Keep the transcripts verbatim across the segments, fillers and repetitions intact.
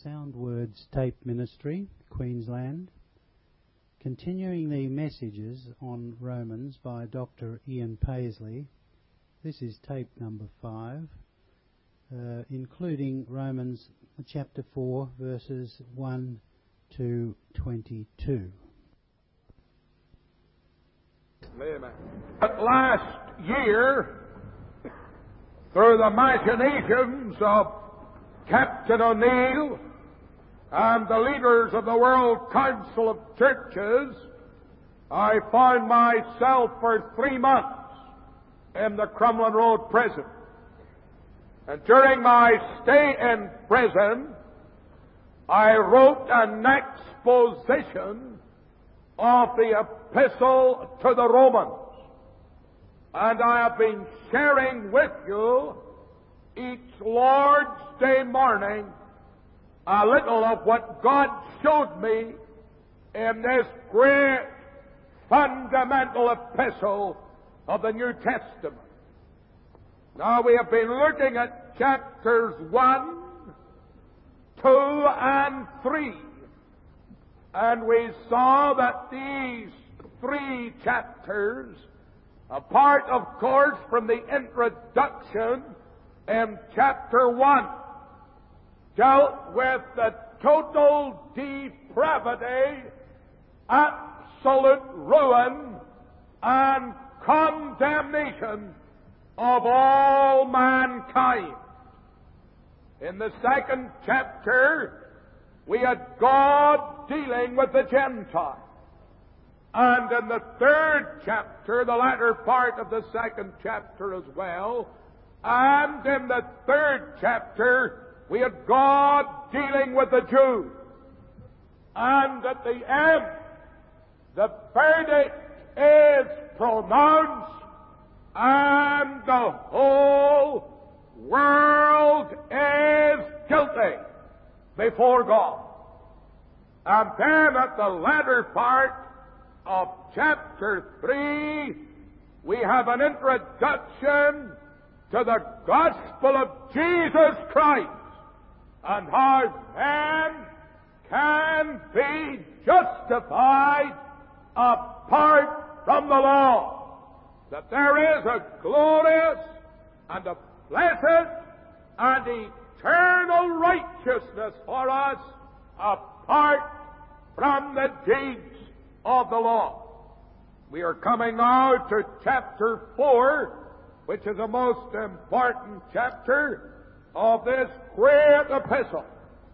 Sound Words Tape Ministry, Queensland, continuing the messages on Romans by Doctor Ian Paisley. This is tape number five, uh, including Romans chapter four, verses one to twenty-two. Amen. But last year, through the machinations of Captain O'Neill and the leaders of the World Council of Churches, I found myself for three months in the Crumlin Road prison. And during my stay in prison, I wrote an exposition of the Epistle to the Romans. And I have been sharing with you each Lord's Day morning a little of what God showed me in this great fundamental epistle of the New Testament. Now we have been looking at chapters one, two, and three. And we saw that these three chapters, apart of course from the introduction in chapter one, dealt with the total depravity, absolute ruin, and condemnation of all mankind. In the second chapter, we had God dealing with the Gentiles. And in the third chapter, the latter part of the second chapter as well, and in the third chapter, we had God dealing with the Jews. And at the end, the verdict is pronounced, and the whole world is guilty before God. And then at the latter part of chapter three, we have an introduction to the gospel of Jesus Christ and how man can be justified apart from the law. That there is a glorious and a blessed and eternal righteousness for us apart from the deeds of the law. We are coming now to chapter four, which is a most important chapter of this great epistle.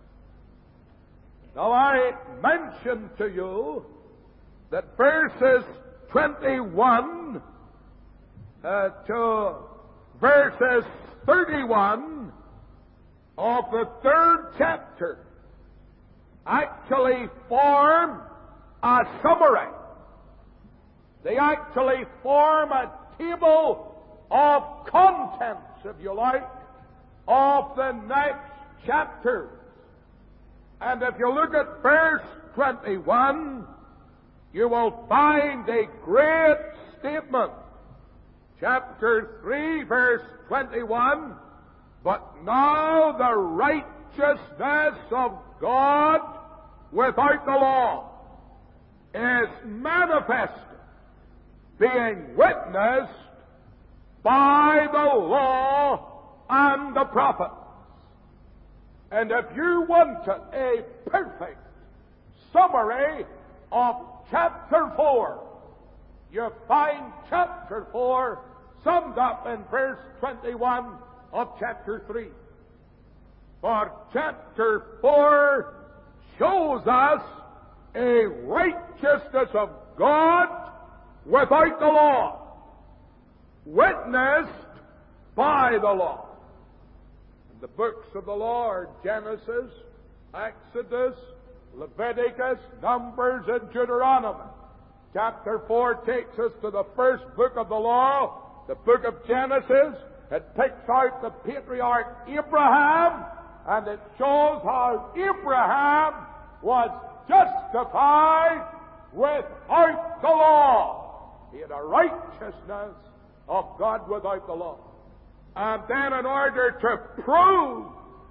Now I mentioned to you that verses twenty-one uh, to verses thirty-one of the third chapter actually form a summary. They actually form a table of contents, if you like, of the next chapter. And if you look at verse twenty-one, you will find a great statement. Chapter three, verse twenty-one, but now the righteousness of God without the law is manifested, being witnessed by the law and the prophets. And if you want a perfect summary of chapter four, you find chapter four summed up in verse twenty-one of chapter three. For chapter four shows us a righteousness of God without the law, witnessed by the law. And the books of the law are Genesis, Exodus, Leviticus, Numbers, and Deuteronomy. Chapter four takes us to the first book of the law, the book of Genesis. It picks out the patriarch Abraham, and it shows how Abraham was justified without the law. He had a righteousness of God without the law. And then in order to prove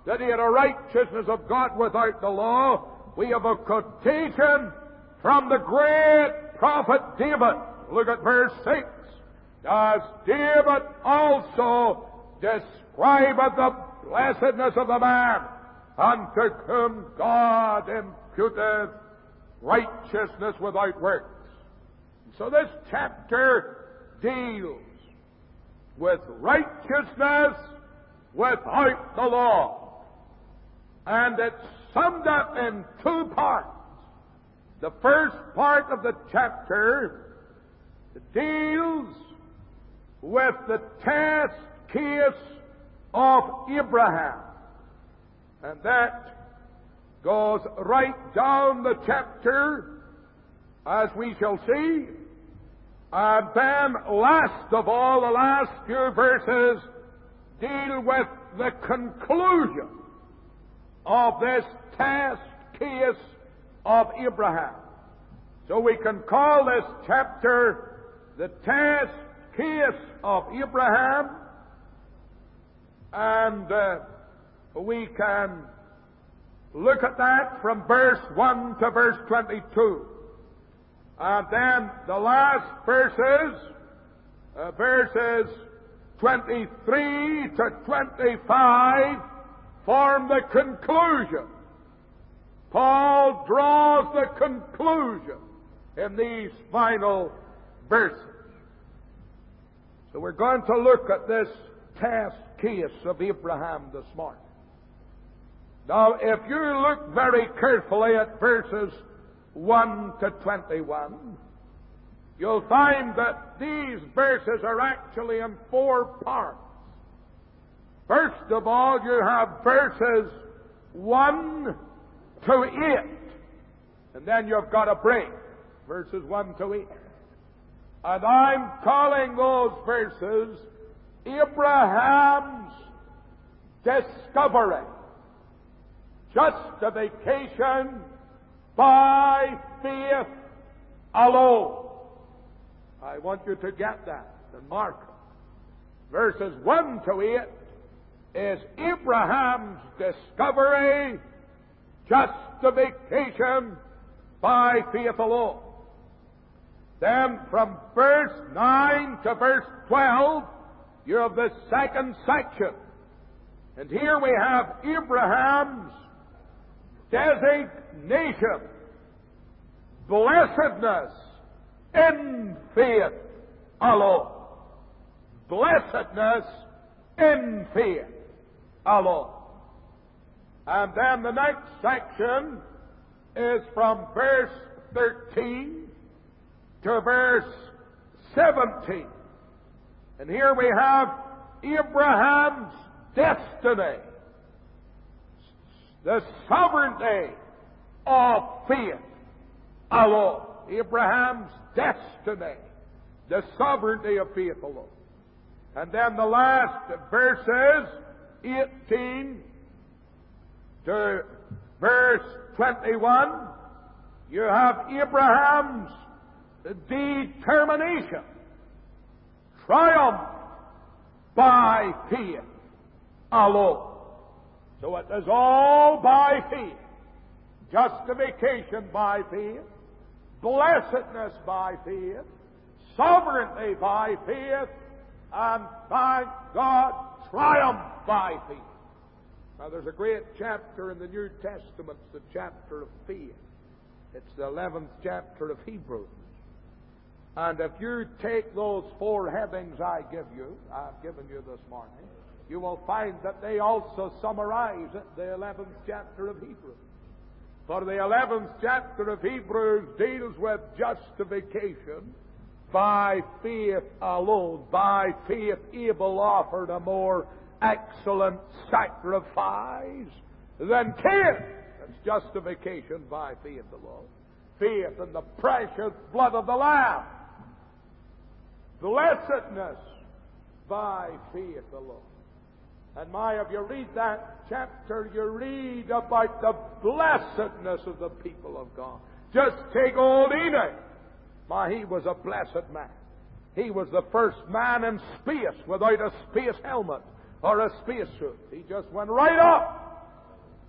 that he had a righteousness of God without the law, we have a quotation from the great prophet David. Look at verse six. As David also describeth the blessedness of the man unto whom God imputeth righteousness without works. So this chapter deals with righteousness without the law. And it's summed up in two parts. The first part of the chapter deals with the test case of Abraham. And that goes right down the chapter, as we shall see. And then, last of all, the last few verses deal with the conclusion of this test case of Abraham. So we can call this chapter the test case of Abraham, and uh, we can look at that from verse one to verse twenty-two. And then the last verses, uh, verses twenty-three to twenty-five, form the conclusion. Paul draws the conclusion in these final verses. So we're going to look at this test case of Abraham this morning. Now, if you look very carefully at verses one to twenty-one, you'll find that these verses are actually in four parts. First of all, you have verses one to eight, and then you've got a break, verses one to eight. And I'm calling those verses Abraham's discovery, justification by faith alone. I want you to get that and mark it. Verses one to eight is Abraham's discovery, justification by faith alone. Then from verse nine to verse twelve, you have the second section. And here we have Abraham's designation, blessedness in faith alone. Blessedness in faith alone. And then the next section is from verse thirteen to verse seventeen. And here we have Abraham's destiny, the sovereignty of faith alone. Abraham's destiny, the sovereignty of faith alone. And then the last verses, eighteen to verse twenty-one, you have Abraham's determination, triumph by faith alone. So it is all by faith. Justification by faith, blessedness by faith, sovereignty by faith, and thank God, triumph by faith. Now there's a great chapter in the New Testament, the chapter of faith. It's the eleventh chapter of Hebrews. And if you take those four headings I give you, I've given you this morning, you will find that they also summarize the eleventh chapter of Hebrews. For the eleventh chapter of Hebrews deals with justification by faith alone. By faith Abel offered a more excellent sacrifice than Cain. That's justification by faith alone. Faith in the precious blood of the Lamb. Blessedness by faith alone. And my, if you read that chapter, you read about the blessedness of the people of God. Just take old Enoch. My, he was a blessed man. He was the first man in space without a space helmet or a space suit. He just went right up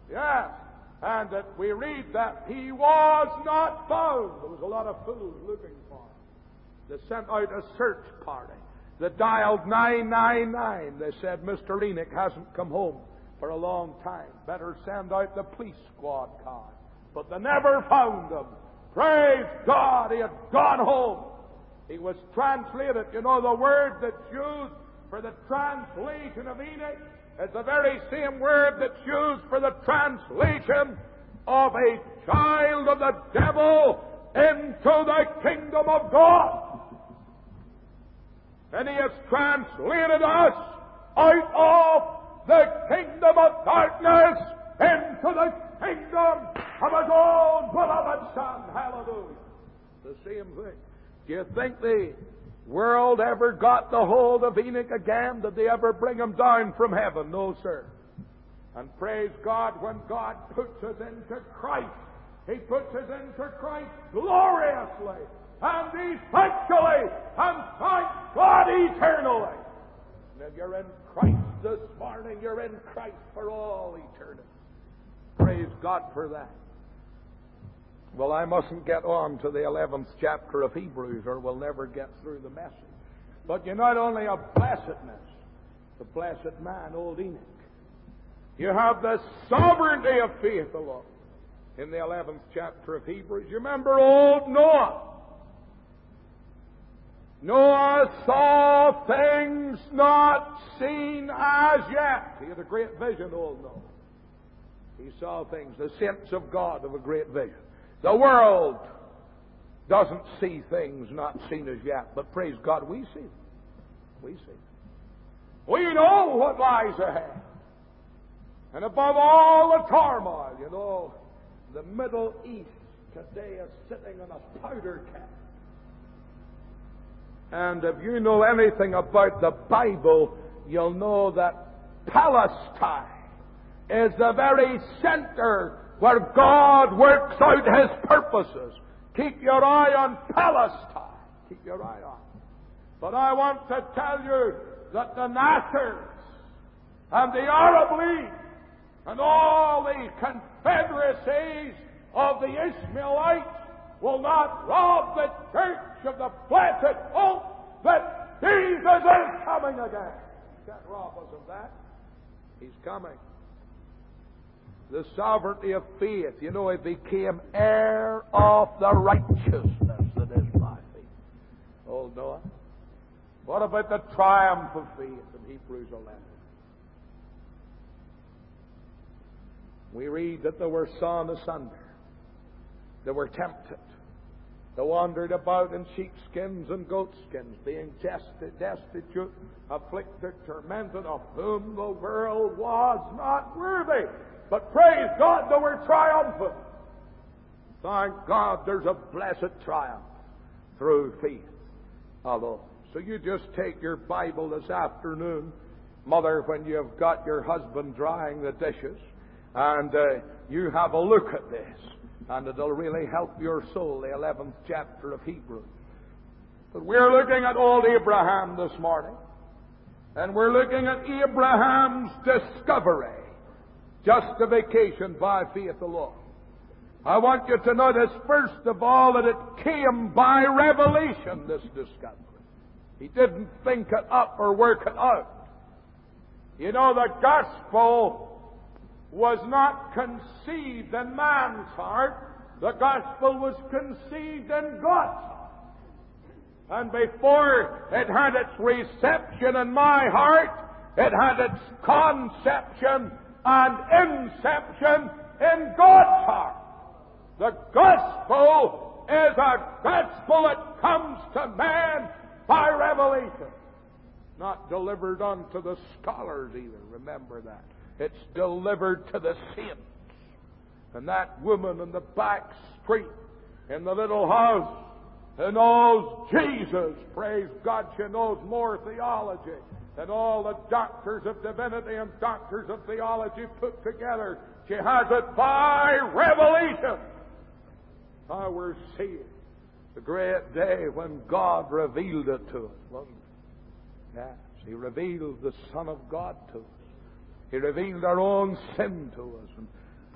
Yes. And that we read that he was not found. There was a lot of fools looking for him. They sent out a search party. They dialed nine nine nine. They said, Mister Enoch hasn't come home for a long time. Better send out the police squad car. But they never found him. Praise God, he had gone home. He was translated. You know, the word that's used for the translation of Enoch is the very same word that's used for the translation of a child of the devil into the kingdom of God. And he has translated us out of the kingdom of darkness into the kingdom of his own beloved Son. Hallelujah. The same thing. Do you think the world ever got the hold of Enoch again? Did they ever bring him down from heaven? No, sir. And praise God, when God puts us into Christ, he puts us into Christ gloriously and effectually, and thank God eternally. And if you're in Christ this morning, you're in Christ for all eternity. Praise God for that. Well, I mustn't get on to the eleventh chapter of Hebrews, or we'll never get through the message. But you're not only a blessedness, the blessed man, old Enoch. You have the sovereignty of faith alone in the eleventh chapter of Hebrews. You remember old Noah. Noah saw things not seen as yet. He had a great vision, old Noah. He saw things, the sense of God of a great vision. The world doesn't see things not seen as yet, but praise God, we see them. We see them. We know what lies ahead. And above all the turmoil, you know, the Middle East today is sitting on a powder keg. And if you know anything about the Bible, you'll know that Palestine is the very center where God works out his purposes. Keep your eye on Palestine. Keep your eye on it. But I want to tell you that the Nassers and the Arab League and all the confederacies of the Ishmaelites will not rob the church of the blessed hope that Jesus is coming again. You can't rob us of that. He's coming. The sovereignty of faith. You know, he became heir of the righteousness that is by faith. Old Noah. What about the triumph of faith in Hebrews eleven? We read that they were sawn asunder. They were tempted. They wandered about in sheepskins and goatskins, being destitute, afflicted, tormented, of whom the world was not worthy. But praise God, they were triumphant. Thank God there's a blessed triumph through faith alone. So you just take your Bible this afternoon, Mother, when you've got your husband drying the dishes, and uh, you have a look at this, and it'll really help your soul, the eleventh chapter of Hebrews. But we're looking at old Abraham this morning, and we're looking at Abraham's discovery. Justification by faith alone. I want you to notice, first of all, that it came by revelation, this discovery. He didn't think it up or work it out. You know, the gospel was not conceived in man's heart. The gospel was conceived in God's heart. And before it had its reception in my heart, it had its conception and inception in God's heart. The gospel is a gospel that comes to man by revelation. Not delivered unto the scholars either. Remember that. It's delivered to the saints. And that woman in the back street, in the little house, who knows Jesus, praise God, she knows more theology than all the doctors of divinity and doctors of theology put together. She has it by revelation. I we're seeing the great day when God revealed it to us, wasn't it? Yes, He revealed the Son of God to us. He revealed our own sin to us. And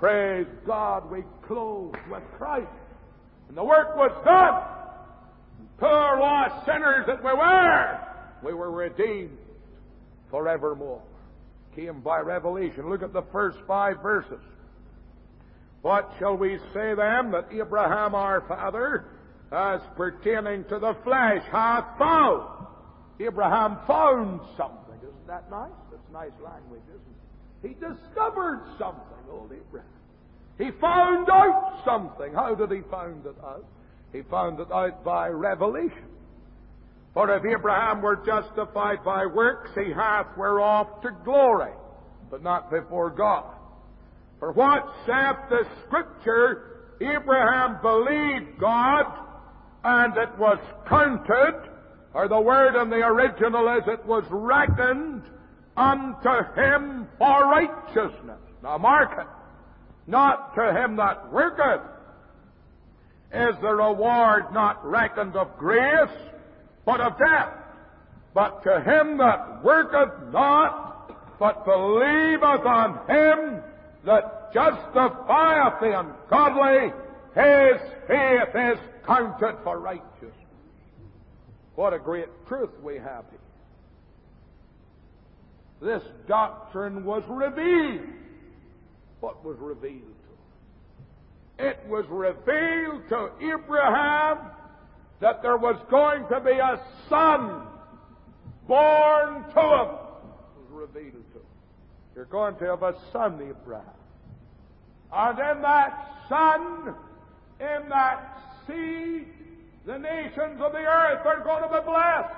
Praise God, we clothed with Christ. And the work was done. Poor lost sinners that we were, we were redeemed forevermore. Came by revelation. Look at the first five verses. What shall we say then that Abraham our father, as pertaining to the flesh, hath found? Abraham found something. Isn't that nice? That's nice language, isn't it? He discovered something, old Abraham. He found out something. How did he find it out? He found it out by revelation. For if Abraham were justified by works, he hath whereof to glory, but not before God. For what saith the Scripture? Abraham believed God, and it was counted, or the word in the original is it was reckoned unto him for righteousness. Now mark it. Not to him that worketh is the reward not reckoned of grace, but of death. But to him that worketh not, but believeth on him that justifieth the ungodly, his faith is counted for righteousness. What a great truth we have here. This doctrine was revealed. What was revealed to him? It was revealed to Abraham that there was going to be a son born to him. It was revealed to him. You're going to have a son, Abraham. And in that son, in that seed, the nations of the earth are going to be blessed.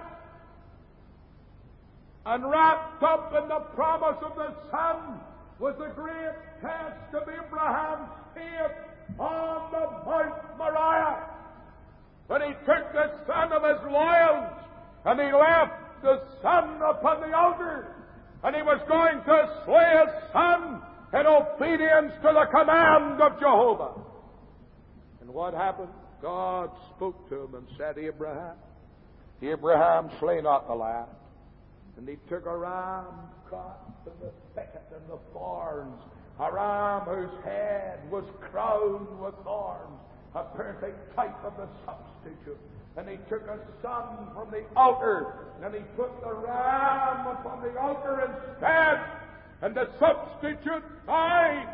And wrapped up in the promise of the son was the great test of Abraham's faith on the Mount Moriah. When he took the son of his loins and he left the son upon the altar, and he was going to slay his son in obedience to the command of Jehovah. And what happened? God spoke to him and said, Abraham, Abraham, slay not the lad. And he took a ram caught in the thicket and the thorns, a ram whose head was crowned with thorns, a perfect type of the substitute. And he took a son from the altar, and he put the ram upon the altar instead, and the substitute died.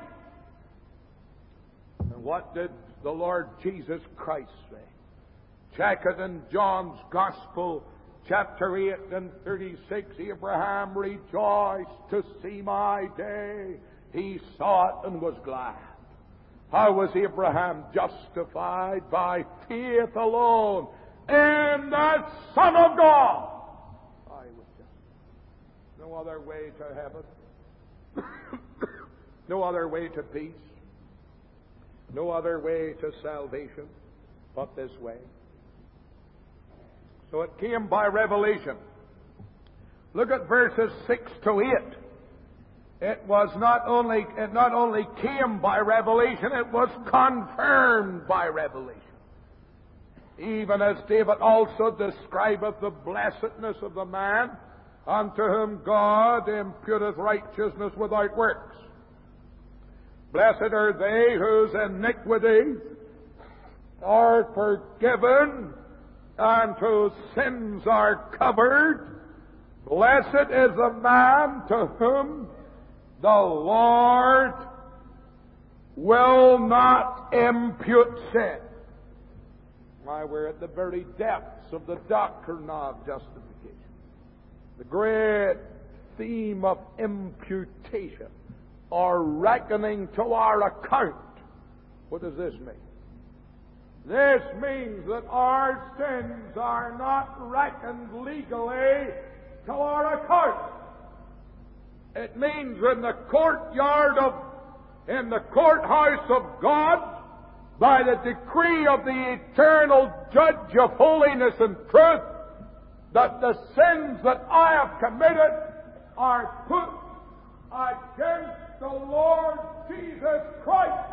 And what did the Lord Jesus Christ say? Check it in John's Gospel, chapter eight and thirty-six. Abraham rejoiced to see my day. He saw it and was glad. How was Abraham justified? By faith alone in the Son of God. I was just no other way to heaven. No other way to peace. No other way to salvation but this way. So it came by revelation. Look at verses six to eight. It was not only, it not only came by revelation, it was confirmed by revelation. Even as David also describeth the blessedness of the man unto whom God imputeth righteousness without works. Blessed are they whose iniquities are forgiven and whose sins are covered. Blessed is the man to whom the Lord will not impute sin. Why, we're at the very depths of the doctrine of justification. The great theme of imputation, or reckoning to our account. What does this mean? This means that our sins are not reckoned legally to our account. It means in the courtyard of, in the courthouse of God, by the decree of the eternal Judge of holiness and truth, that the sins that I have committed are put against the Lord Jesus Christ.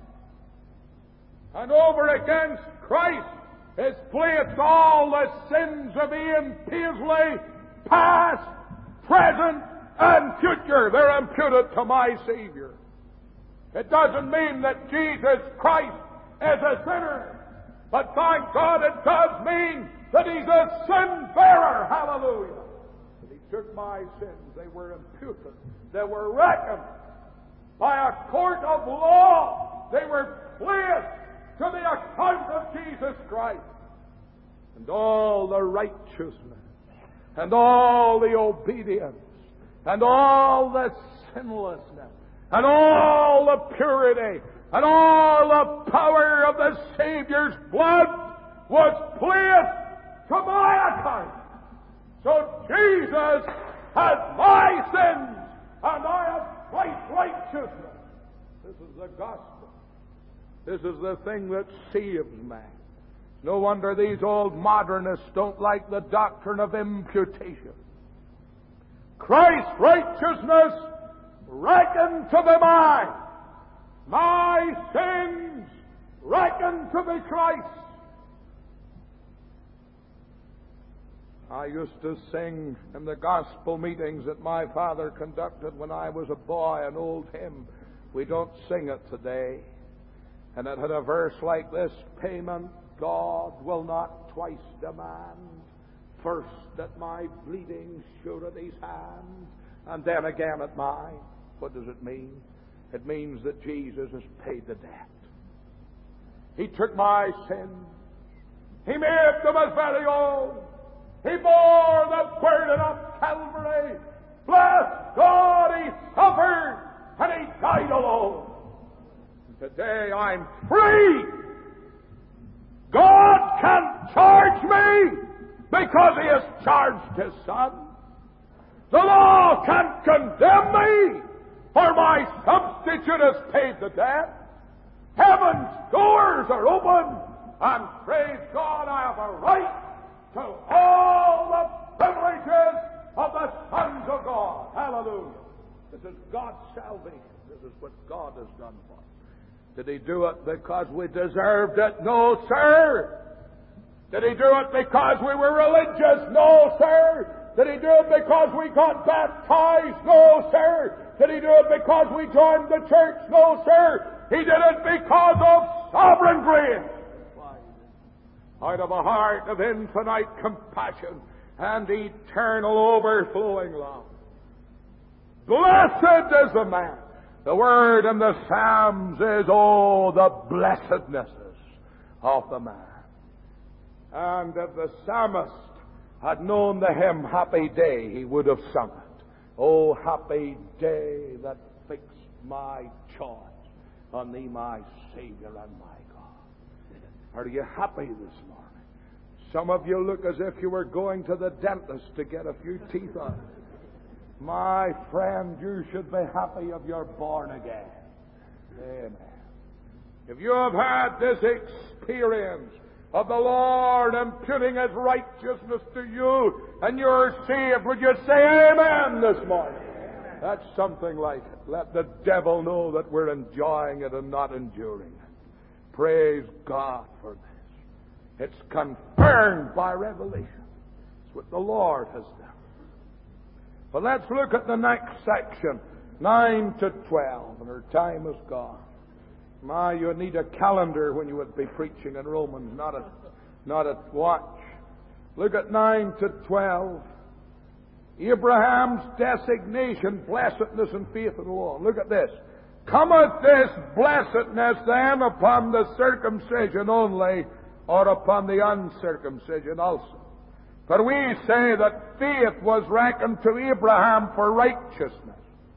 And over against Christ is placed all the sins of Ian Paisley, past, present, and future. They're imputed to my Savior. It doesn't mean that Jesus Christ is a sinner. But thank God it does mean that He's a sin bearer. Hallelujah. And He took my sins. They were imputed. They were reckoned by a court of law. They were placed to the account of Jesus Christ. And all the righteousness, and all the obedience, and all the sinlessness, and all the purity, and all the power of the Savior's blood was placed to my account. So Jesus has my sins, and I have Christ's righteousness. This is the gospel. This is the thing that saves man. No wonder these old modernists don't like the doctrine of imputation. Christ's righteousness reckoned to be mine. My sins reckoned to be Christ's. I used to sing in the gospel meetings that my father conducted when I was a boy, an old hymn. We don't sing it today. And it had a verse like this: payment God will not twice demand. First at my bleeding surety's hand, and then again at mine. What does it mean? It means that Jesus has paid the debt. He took my sins. He made them His very own. He bore the burden of Calvary. Bless God, He suffered, and He died alone. And today I'm free. God can't charge me because He has charged His Son. The law can't condemn me, for my substitute has paid the debt. Heaven's doors are open, and praise God, I have a right to all the privileges of the sons of God. Hallelujah. This is God's salvation. This is what God has done for us. Did He do it because we deserved it? No, sir. Did He do it because we were religious? No, sir. Did He do it because we got baptized? No, sir. Did He do it because we joined the church? No, sir. He did it because of sovereign grace. Out of a heart of infinite compassion and eternal overflowing love. Blessed is the man. The word in the Psalms is, oh, the blessednesses of the man. And if the psalmist had known the hymn Happy Day, he would have sung it. Oh, happy day that fixed my choice on Thee, my Savior and my God. Are you happy this morning? Some of you look as if you were going to the dentist to get a few teeth out. My friend, you should be happy if you're born again. Amen. If you have had this experience of the Lord imputing His righteousness to you and you're saved, would you say amen this morning? That's something like it. Let the devil know that we're enjoying it and not enduring it. Praise God for this. It's confirmed by revelation. It's what the Lord has done. But let's look at the next section, nine to twelve, and our time is gone. My, you would need a calendar when you would be preaching in Romans, not a, not a watch. Look at nine to twelve. Abraham's designation, blessedness and faith in the law. Look at this. Cometh this blessedness then upon the circumcision only, or upon the uncircumcision also? For we say that faith was reckoned to Abraham for righteousness.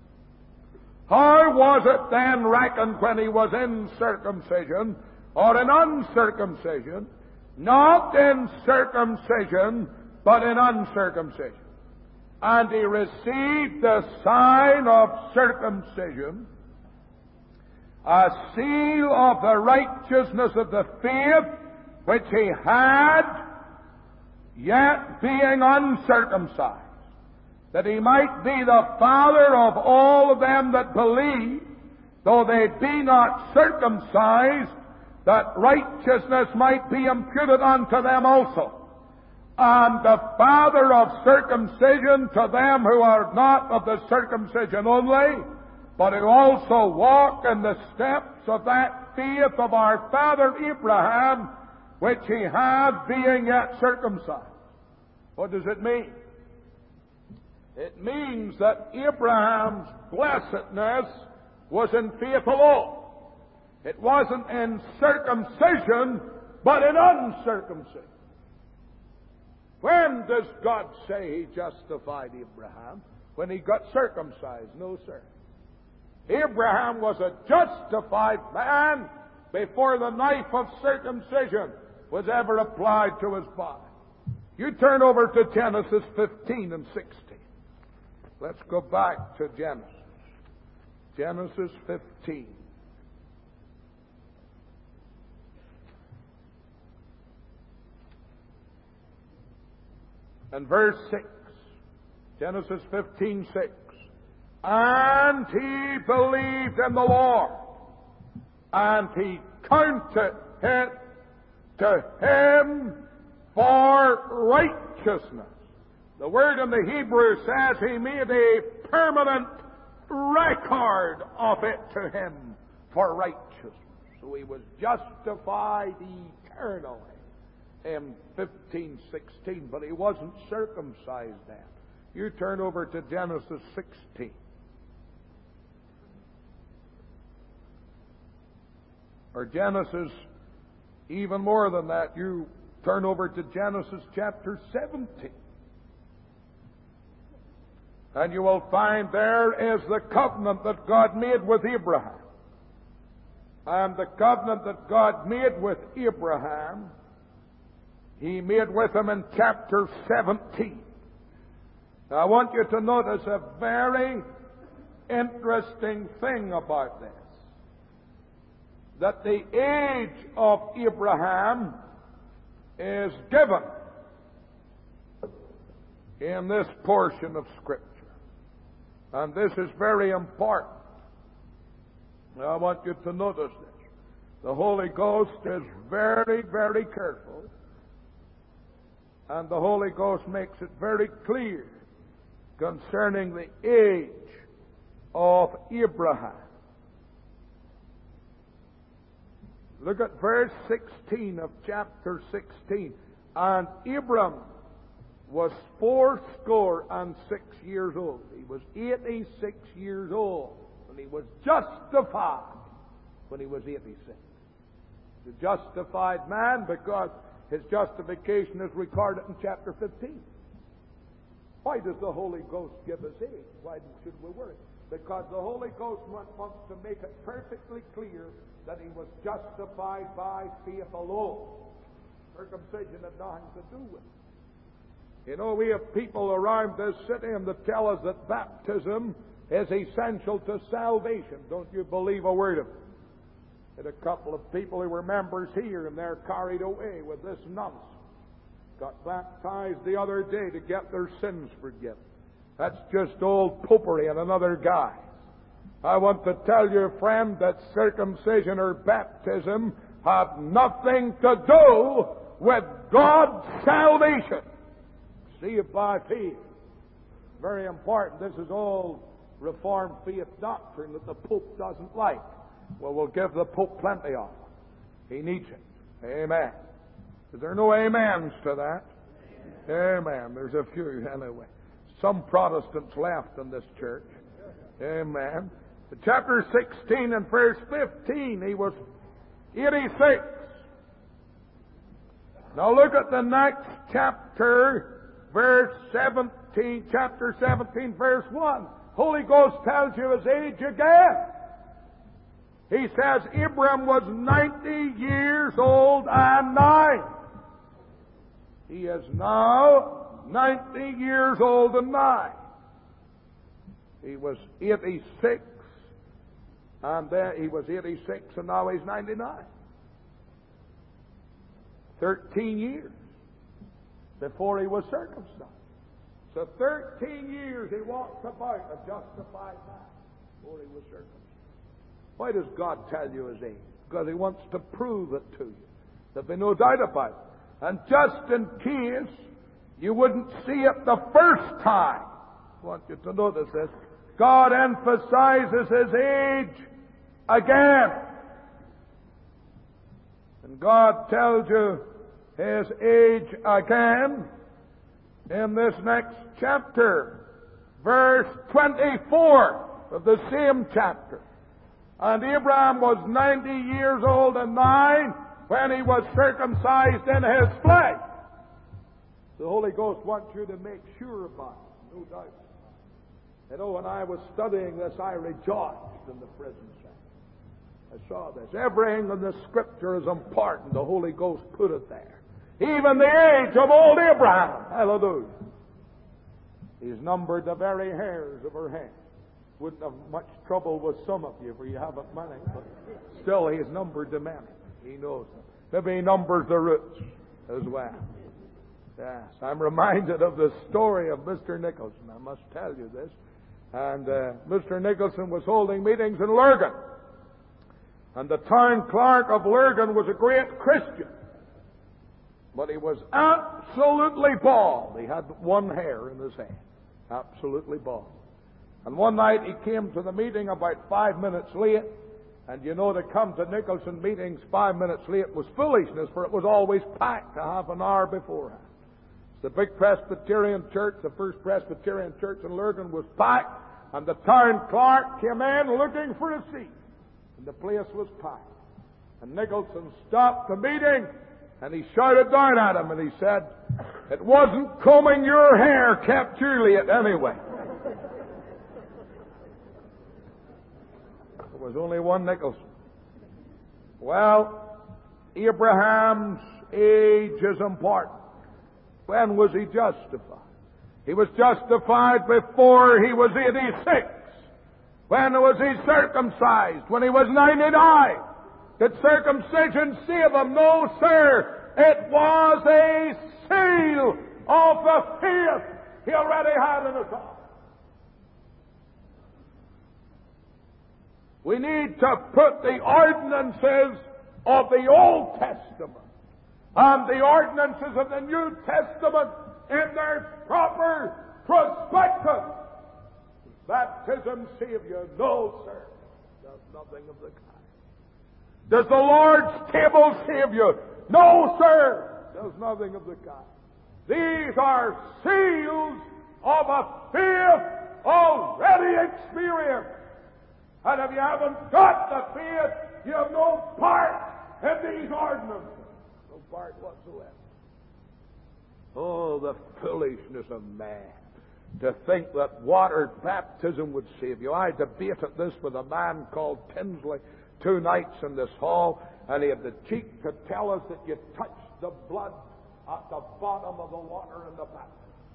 How was it then reckoned when he was in circumcision or in uncircumcision? Not in circumcision, but in uncircumcision. And he received the sign of circumcision, a seal of the righteousness of the faith which he had, yet being uncircumcised, that he might be the father of all of them that believe, though they be not circumcised, that righteousness might be imputed unto them also. And the father of circumcision to them who are not of the circumcision only, but who also walk in the steps of that faith of our father Abraham, which he had being yet circumcised. What does it mean? It means that Abraham's blessedness was in faith alone. It wasn't in circumcision, but in uncircumcision. When does God say he justified Abraham? When he got circumcised? No, sir. Abraham was a justified man before the knife of circumcision was ever applied to his body. You turn over to Genesis fifteen and sixteen. Let's go back to Genesis. Genesis fifteen. And verse six. Genesis fifteen, six. And he believed in the Lord, and he counted it to him for righteousness. The word in the Hebrew says he made a permanent record of it to him for righteousness. So he was justified eternally in fifteen sixteen, but he wasn't circumcised then. You turn over to Genesis sixteen. Or Genesis, even more than that, you turn over to Genesis chapter seventeen. And you will find there is the covenant that God made with Abraham. And the covenant that God made with Abraham, he made with him in chapter seventeen. Now, I want you to notice a very interesting thing about this. That the age of Abraham is given in this portion of Scripture. And this is very important. Now, I want you to notice this. The Holy Ghost is very, very careful. And the Holy Ghost makes it very clear concerning the age of Abraham. Look at verse sixteen of chapter sixteen. And Abram was fourscore and six years old. He was eighty-six years old when he was justified when he was eighty-six. He's a justified man because his justification is recorded in chapter fifteen. Why does the Holy Ghost give us age? Why should we worry? Because the Holy Ghost wants to make it perfectly clear that he was justified by faith alone. Circumcision had nothing to do with it. You know, we have people around this city and that tell us that baptism is essential to salvation. Don't you believe a word of it? Had a couple of people who were members here and they're carried away with this nonsense. Got baptized the other day to get their sins forgiven. That's just old popery and another guy. I want to tell you, friend, that circumcision or baptism have nothing to do with God's salvation. See it by faith. Very important. This is all Reformed faith doctrine that the Pope doesn't like. Well, we'll give the Pope plenty of it. He needs it. Amen. Is there no amens to that? Amen. There's a few anyway. Some Protestants left in this church. Amen. Chapter sixteen and verse fifteen, he was eighty-six. Now look at the next chapter, verse seventeen, chapter seventeen, verse one. Holy Ghost tells you his age again. He says Abram was ninety years old and nine. He is now ninety years old and nine. He was eighty-six, and then he was eighty-six, and now he's ninety-nine. Thirteen years before he was circumcised. So thirteen years he walked about a justified man before he was circumcised. Why does God tell you his age? Because he wants to prove it to you. There'll be no doubt about it. And just in case you wouldn't see it the first time, I want you to notice this. God emphasizes His age again. And God tells you His age again in this next chapter, verse twenty-four of the same chapter. And Abraham was ninety years old and nine when he was circumcised in his flesh. The Holy Ghost wants you to make sure about it, no doubt. You know, when I was studying this, I rejoiced in the presence of it. I saw this. Everything in the Scripture is important. The Holy Ghost put it there. Even the age of old Abraham. Hallelujah. He's numbered the very hairs of her head. Wouldn't have much trouble with some of you, for you haven't many, but still He's numbered the many. He knows them. Maybe He numbers the roots as well. Yes, I'm reminded of the story of Mister Nicholson. I must tell you this. And uh, Mister Nicholson was holding meetings in Lurgan. And the town clerk of Lurgan was a great Christian. But he was absolutely bald. He had one hair in his head. Absolutely bald. And one night he came to the meeting about five minutes late. And you know, to come to Nicholson meetings five minutes late was foolishness, for it was always packed a half an hour beforehand. The big Presbyterian church, the first Presbyterian church in Lurgan, was packed, and the town clerk came in looking for a seat. And the place was packed. And Nicholson stopped the meeting, and he shouted down at him, and he said, "It wasn't combing your hair kept you late anyway." There was only one Nicholson. Well, Abraham's age is important. When was he justified? He was justified before he was eighty-six. When was he circumcised? When he was ninety-nine. Did circumcision save him? No, sir. It was a seal of the faith he already had in his heart. We need to put the ordinances of the Old Testament and the ordinances of the New Testament in their proper perspective. Does baptism save you? No, sir. Does nothing of the kind. Does the Lord's table save you? No, sir. Does nothing of the kind. These are seals of a faith already experienced. And if you haven't got the faith, you have no part in these ordinances. No part whatsoever. Oh, the foolishness of man. To think that water baptism would save you. I debated this with a man called Tinsley two nights in this hall, and he had the cheek to tell us that you touch the blood at the bottom of the water in the baptism.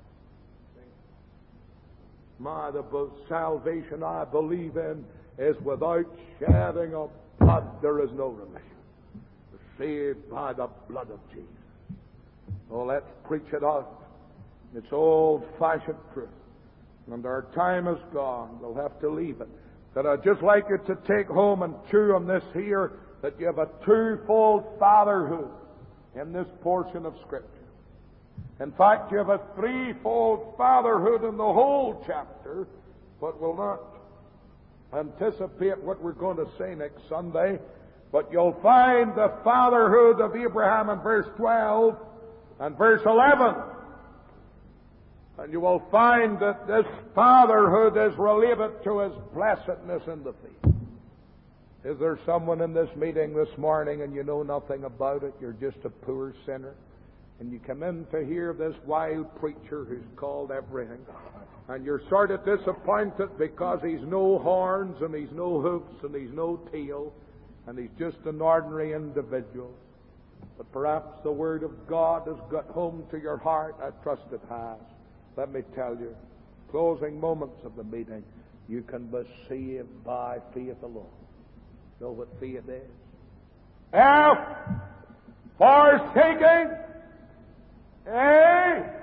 My, the salvation I believe in is without shedding of blood there is no remission. We're saved by the blood of Jesus. Oh, let's preach it out. It's old-fashioned truth. And our time is gone. We'll have to leave it. But I'd just like you to take home and chew on this here, that you have a twofold fatherhood in this portion of Scripture. In fact, you have a threefold fatherhood in the whole chapter, but we'll not anticipate what we're going to say next Sunday. But you'll find the fatherhood of Abraham in verse twelve and verse eleven. And you will find that this fatherhood is related to his blessedness in the faith. Is there someone in this meeting this morning and you know nothing about it? You're just a poor sinner. And you come in to hear this wild preacher who's called everything. And you're sort of disappointed because he's no horns and he's no hoofs and he's no tail. And he's just an ordinary individual. But perhaps the Word of God has got home to your heart. I trust it has. Let me tell you, closing moments of the meeting, you can be saved by faith alone. You know what faith is? F, forsaking, A,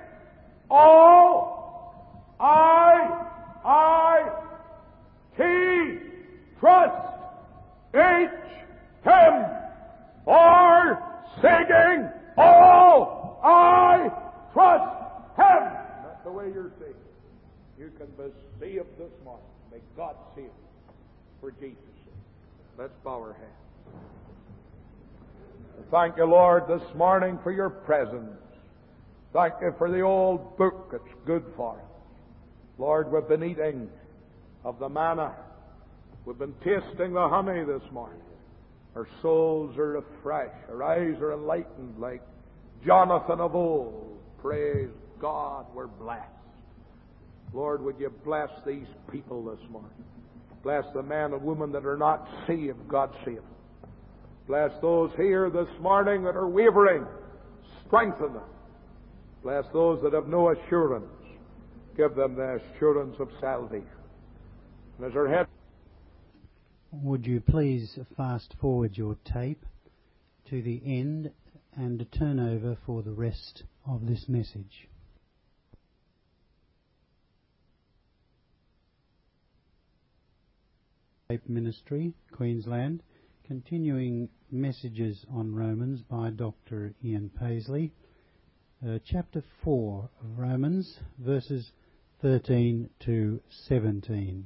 O, I, I, T, trust, H, Him, forsaking, O, I, trust, Him. The way you're saved. you can be saved this morning. May God save you for Jesus' sake. Let's bow our heads. Thank you, Lord, this morning for your presence. Thank you for the old book that's good for us. Lord, we've been eating of the manna. We've been tasting the honey this morning. Our souls are refreshed. Our eyes are enlightened like Jonathan of old. Praise God, we're blessed. Lord, would you bless these people this morning? Bless the men and women that are not saved. God save them. Bless those here this morning that are wavering. Strengthen them. Bless those that have no assurance. Give them the assurance of salvation. And as our head... Would you please fast forward your tape to the end and turn over for the rest of this message? Tape Ministry, Queensland, continuing messages on Romans by Doctor Ian Paisley, uh, chapter four of Romans, verses thirteen to seventeen.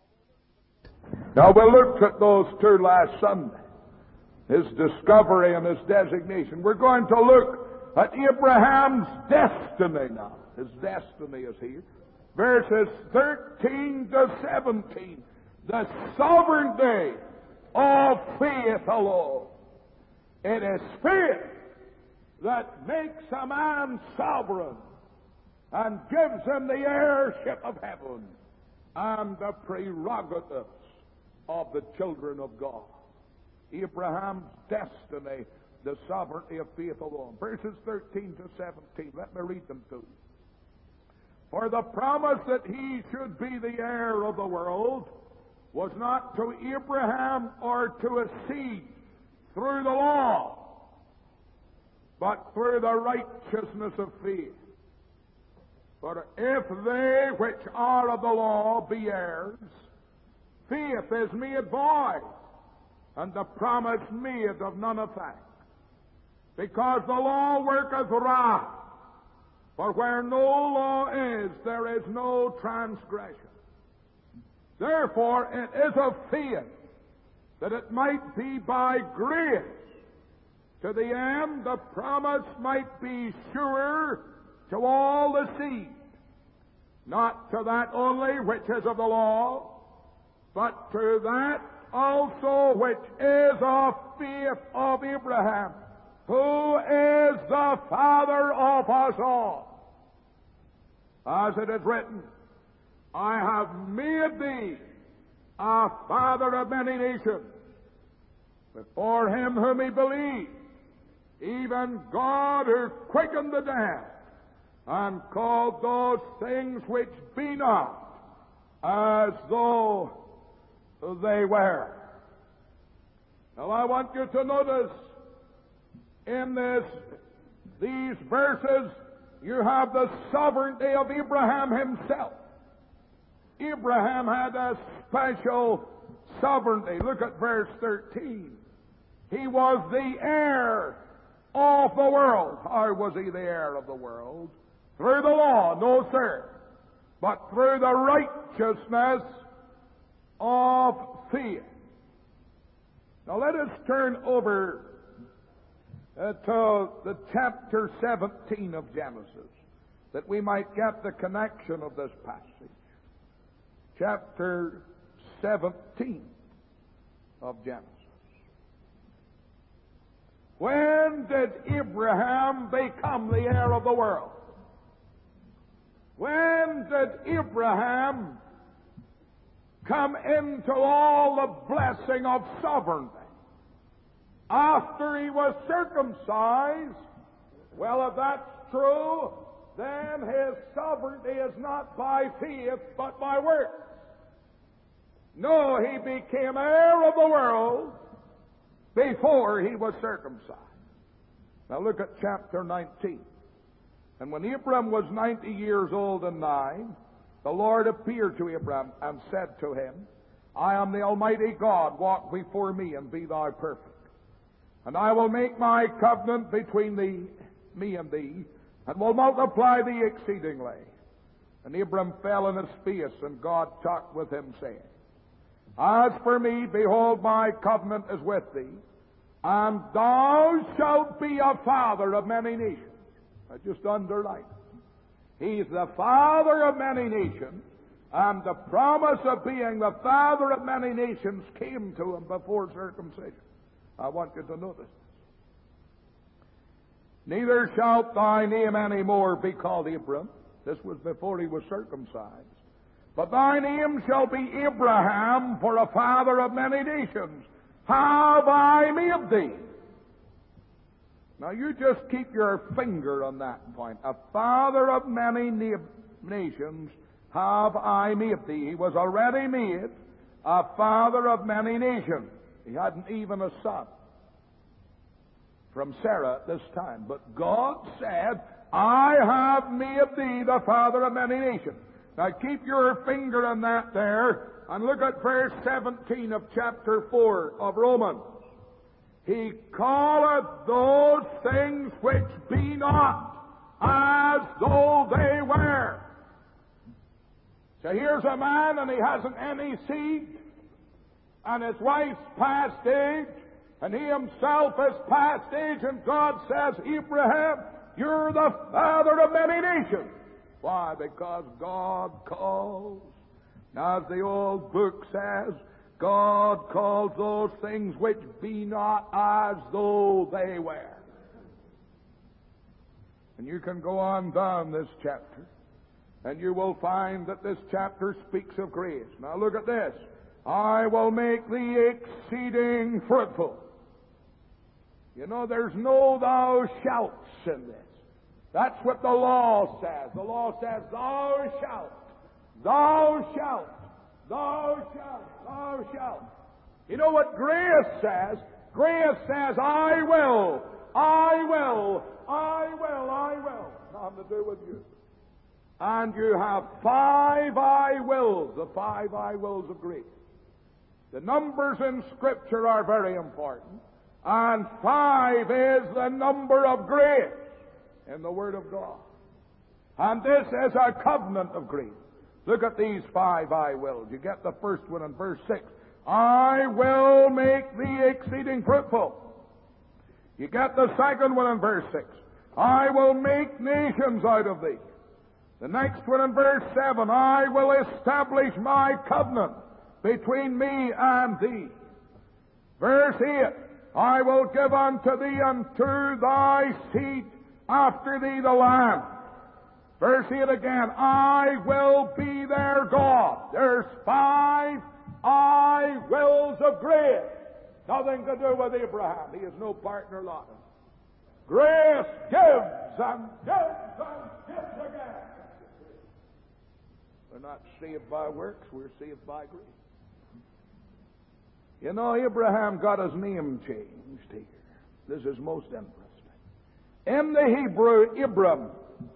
Now we looked at those two last Sunday, his discovery and his designation. We're going to look at Abraham's destiny now. His destiny is here. Verses thirteen to seventeen. The sovereignty of faith alone. It is faith that makes a man sovereign and gives him the heirship of heaven and the prerogatives of the children of God. Abraham's destiny, the sovereignty of faith alone. Verses thirteen to seventeen. Let me read them to you. For the promise that he should be the heir of the world was not to Abraham or to a seed through the law, but through the righteousness of faith. For if they which are of the law be heirs, faith is made void, and the promise made of none effect. Because the law worketh wrath, for where no law is, there is no transgression. Therefore it is of faith, that it might be by grace, to the end the promise might be sure to all the seed, not to that only which is of the law, but to that also which is of faith of Abraham, who is the father of us all. As it is written, I have made thee a father of many nations, before him whom he believed, even God who quickened the dead, and called those things which be not as though they were. Now I want you to notice in this, these verses, you have the sovereignty of Abraham himself. Abraham had a special sovereignty. Look at verse thirteen. He was the heir of the world. How was he the heir of the world? Through the law, no sir, but through the righteousness of faith. Now let us turn over uh, to the chapter seventeen of Genesis, that we might get the connection of this passage. Chapter seventeen of Genesis. When did Abraham become the heir of the world? When did Abraham come into all the blessing of sovereignty? After he was circumcised? Well, if that's true, then his sovereignty is not by faith, but by works. No, he became heir of the world before he was circumcised. Now look at chapter nineteen. And when Abram was ninety years old and nine, the Lord appeared to Abram and said to him, I am the Almighty God, walk before me and be thou perfect. And I will make my covenant between thee, me and thee, and will multiply thee exceedingly. And Abram fell on his face, and God talked with him, saying, As for me, behold, my covenant is with thee, and thou shalt be a father of many nations. I just underline it. He's the father of many nations, and the promise of being the father of many nations came to him before circumcision. I want you to notice this. Neither shalt thy name any more be called Abram. This was before he was circumcised. But thy name shall be Abraham, for a father of many nations have I made thee. Now you just keep your finger on that point. A father of many na- nations have I made thee. He was already made a father of many nations. He hadn't even a son from Sarah at this time. But God said, I have made thee the father of many nations. Now keep your finger on that there, and look at verse seventeen of chapter four of Romans. He calleth those things which be not as though they were. So here's a man, and he hasn't any seed, and his wife's past age, and he himself is past age, and God says, Abraham, you're the father of many nations. Why? Because God calls. Now, as the old book says, God calls those things which be not as though they were. And you can go on down this chapter, and you will find that this chapter speaks of grace. Now look at this. I will make thee exceeding fruitful. You know, there's no thou shalts in this. That's what the law says. The law says, thou shalt, thou shalt, thou shalt, thou shalt. You know what grace says? Grace says, I will, I will, I will, I will. Nothing to do with you. And you have five I wills, the five I wills of grace. The numbers in Scripture are very important. And five is the number of grace in the Word of God. And this is a covenant of grace. Look at these five I wills. You get the first one in verse six. I will make thee exceeding fruitful. You get the second one in verse six. I will make nations out of thee. The next one in verse seven. I will establish my covenant between me and thee. Verse eight. I will give unto thee and to thy seed after thee the land. Verse eight again, I will be their God. There's five I wills of grace. Nothing to do with Abraham. He is no partner lot. Grace gives and gives and gives again. We're not saved by works, we're saved by grace. You know, Abraham got his name changed here. This is most interesting. In the Hebrew, Abram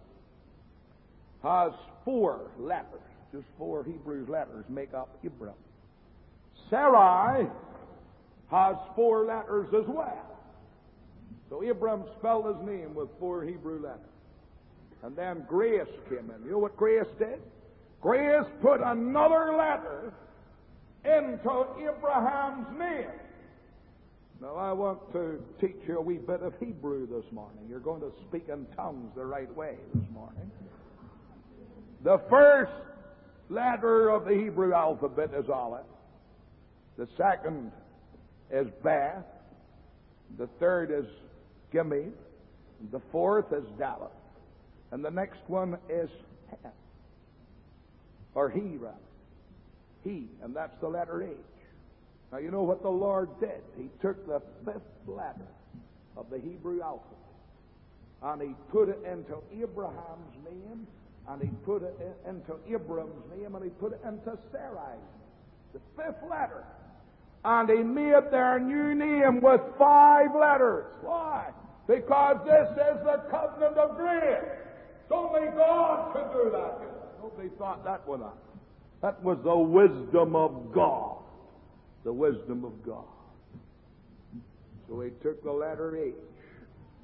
has four letters. Just four Hebrew letters make up Abram. Sarai has four letters as well. So Abram spelled his name with four Hebrew letters. And then grace came in. You know what grace did? Grace put another letter into Abraham's name. Now, I want to teach you a wee bit of Hebrew this morning. You're going to speak in tongues the right way this morning. The first letter of the Hebrew alphabet is Aleph. The second is Beth. The third is Gimel. The fourth is Dalet. And the next one is Heth. Or He, rather. He, and that's the letter H. Now, you know what the Lord did? He took the fifth letter of the Hebrew alphabet, and He put it into Abraham's name, and He put it into Abram's name, and He put it into Sarai's name. The fifth letter. And He made their new name with five letters. Why? Because this is the covenant of grace. Only God could do that. Nobody thought that one up. That was the wisdom of God. The wisdom of God. So He took the letter H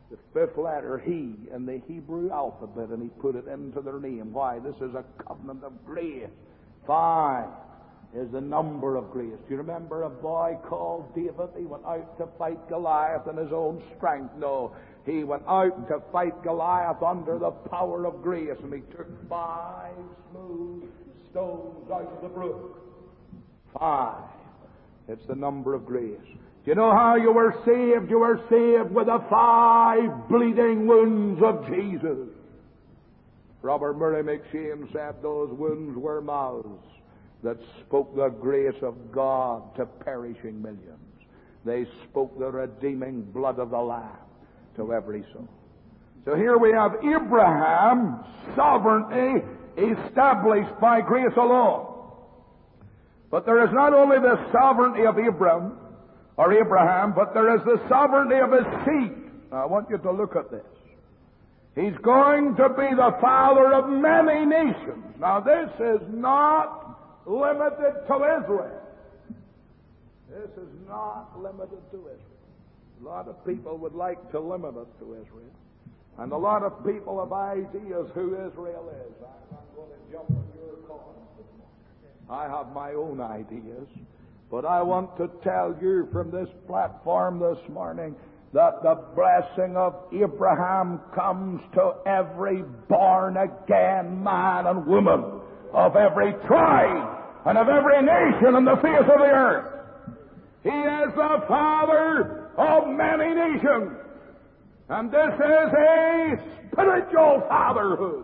the fifth letter, he, in the Hebrew alphabet, and he put it into their name. Why? This is a covenant of grace. Five is the number of grace. Do you remember a boy called David? He went out to fight Goliath in his own strength. No, he went out to fight Goliath under the power of grace, and he took five smooth stones out of the brook. Five. It's the number of grace. Do you know how you were saved? You were saved with the five bleeding wounds of Jesus. Robert Murray McShane said those wounds were mouths that spoke the grace of God to perishing millions. They spoke the redeeming blood of the Lamb to every soul. So here we have Abraham's sovereignty established by grace alone. But there is not only the sovereignty of Abraham, or Abraham, but there is the sovereignty of his seed. Now I want you to look at this. He's going to be the father of many nations. Now this is not limited to Israel. This is not limited to Israel. A lot of people would like to limit it to Israel. And a lot of people have ideas who Israel is. I'm not going to jump on your cause this morning. I have my own ideas. But I want to tell you from this platform this morning that the blessing of Abraham comes to every born-again man and woman of every tribe and of every nation on the face of the earth. He is the father of many nations. And this is a spiritual fatherhood.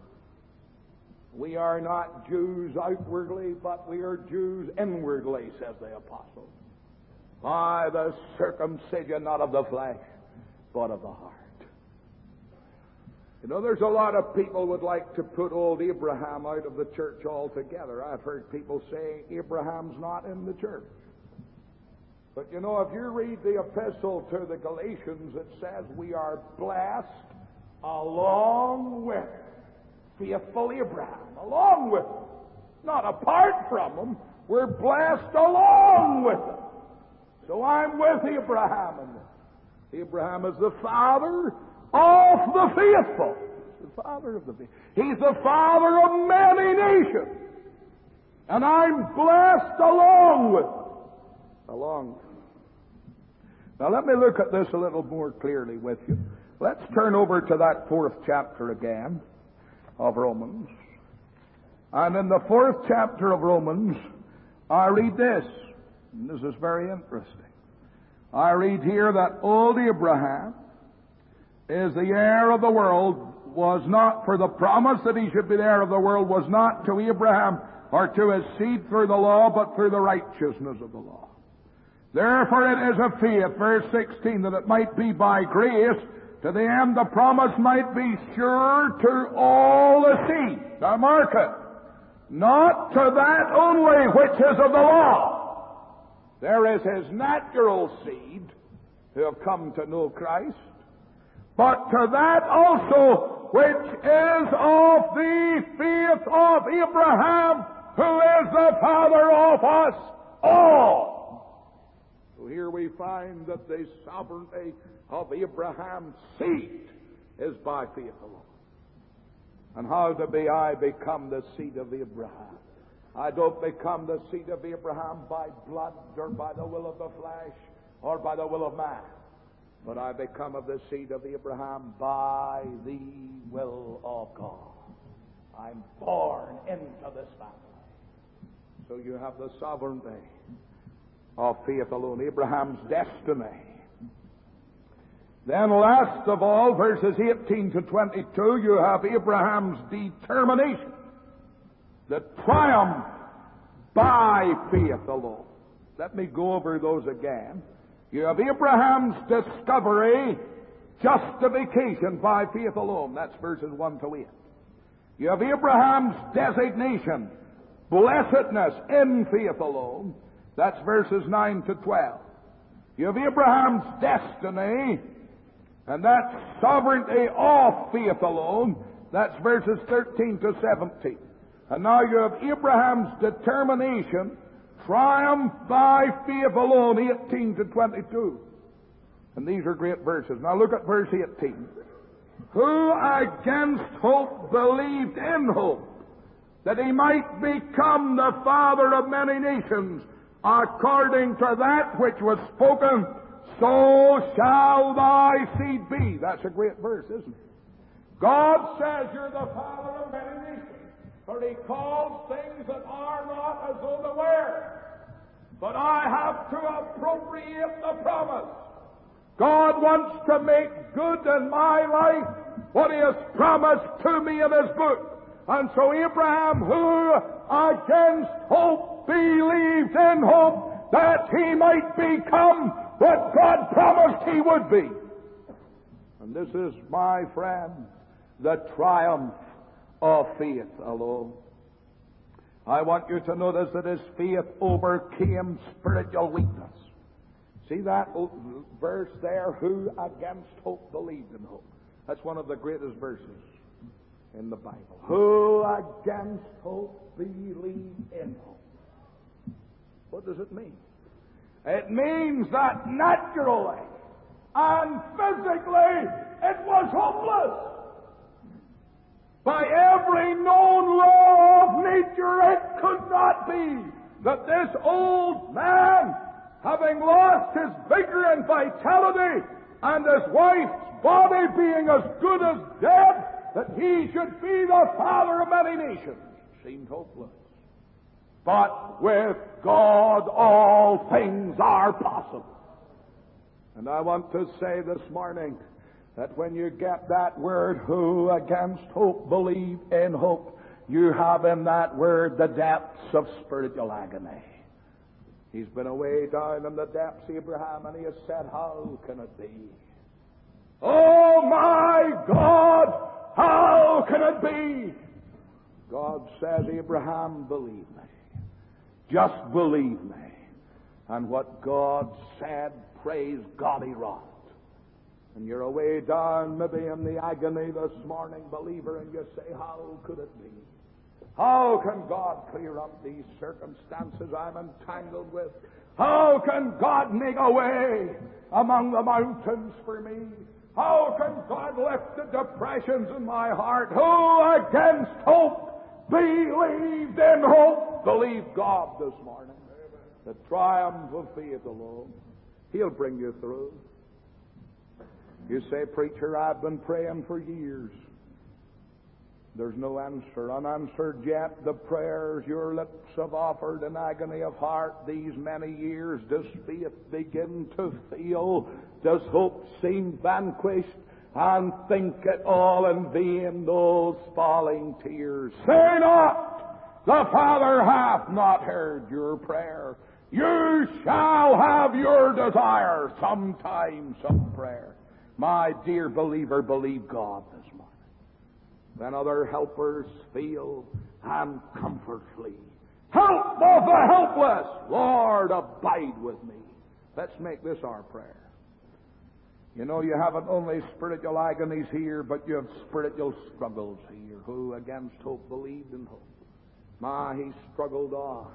We are not Jews outwardly, but we are Jews inwardly, says the apostle. By the circumcision not of the flesh, but of the heart. You know, there's a lot of people would like to put old Abraham out of the church altogether. I've heard people say Abraham's not in the church. But you know, if you read the epistle to the Galatians, it says we are blessed along with faithful Abraham. Along with him. Not apart from him. We're blessed along with him. So I'm with Abraham in this. Abraham is the father of the faithful. He's the father of the faithful. He's the father of many nations. And I'm blessed along with him. Along with him. Now let me look at this a little more clearly with you. Let's turn over to that fourth chapter again of Romans. And in the fourth chapter of Romans, I read this. And this is very interesting. I read here that old Abraham is the heir of the world, was not for the promise that he should be the heir of the world, was not to Abraham or to his seed through the law, but through the righteousness of the law. Therefore it is of faith, verse sixteen, that it might be by grace, to the end the promise might be sure to all the seed. Now mark it. Not to that only which is of the law. There is his natural seed who have come to know Christ. But to that also which is of the faith of Abraham, who is the father of us all. So here we find that the sovereignty of Abraham's seed is by faith alone. And how do be I become the seed of Abraham? I don't become the seed of Abraham by blood or by the will of the flesh or by the will of man. But I become of the seed of Abraham by the will of God. I'm born into this family. So you have the sovereignty of faith alone, Abraham's destiny. Then last of all, verses eighteen to twenty-two, you have Abraham's determination, the triumph by faith alone. Let me go over those again. You have Abraham's discovery, justification by faith alone. That's verses one to eight. You have Abraham's designation, blessedness in faith alone. That's verses nine to twelve. You have Abraham's destiny, and that's sovereignty of faith alone. That's verses thirteen to seventeen. And now you have Abraham's determination, triumph by faith alone, eighteen to twenty-two. And these are great verses. Now look at verse eighteen. Who against hope believed in hope, that he might become the father of many nations, according to that which was spoken, so shall thy seed be. That's a great verse, isn't it? God says you're the father of many nations, for he calls things that are not as though they were. But I have to appropriate the promise. God wants to make good in my life what he has promised to me in his book. And so Abraham, who against hope believed in hope, that he might become what God promised he would be. And this is, my friend, the triumph of faith alone. I want you to notice that his faith overcame spiritual weakness. See that verse there, who against hope believed in hope. That's one of the greatest verses in the Bible. Who against hope believed in hope. What does it mean? It means that naturally and physically it was hopeless. By every known law of nature, it could not be that this old man, having lost his vigor and vitality, and his wife's body being as good as dead, that he should be the father of many nations. Seemed hopeless. But with God all things are possible. And I want to say this morning that when you get that word, who against hope believe in hope, you have in that word the depths of spiritual agony. He's been away down in the depths, Abraham, and he has said, how can it be? Oh my God, how can it be? God says, Abraham, believe me. Just believe me. And what God said, praise God, he wrought. And you're away down maybe in the agony this morning, believer, and you say, how could it be? How can God clear up these circumstances I'm entangled with? How can God make a way among the mountains for me? How can God lift the depressions in my heart? Who against hope believed in hope? Believe God this morning. The triumph of faith alone. He'll bring you through. You say, preacher, I've been praying for years. There's no answer. Unanswered yet the prayers your lips have offered in agony of heart these many years. Does faith begin to fail? Does hope seem vanquished? And think it all in vain, those falling tears. Say not, the Father hath not heard your prayer. You shall have your desire sometime, some prayer. My dear believer, believe God this morning. When other helpers fail and comfort flee. Help of the helpless, Lord, abide with me. Let's make this our prayer. You know, you haven't only spiritual agonies here, but you have spiritual struggles here. Who against hope believed in hope. My, he struggled on.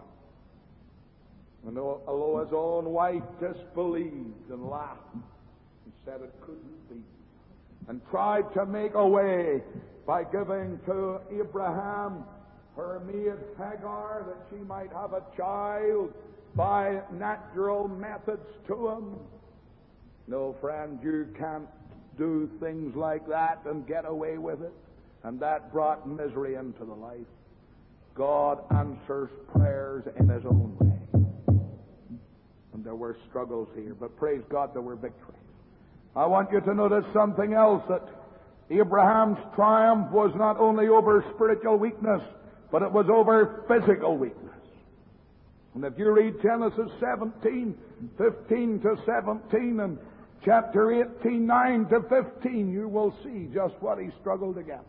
And although his own wife disbelieved and laughed and said it couldn't be, and tried to make a way by giving to Abraham her maid Hagar that she might have a child by natural methods to him. No, friend, you can't do things like that and get away with it. And that brought misery into the life. God answers prayers in his own way. And there were struggles here, but praise God there were victories. I want you to notice something else, that Abraham's triumph was not only over spiritual weakness, but it was over physical weakness. And if you read Genesis seventeen, fifteen to seventeen, and chapter eighteen, nine to fifteen, you will see just what he struggled against.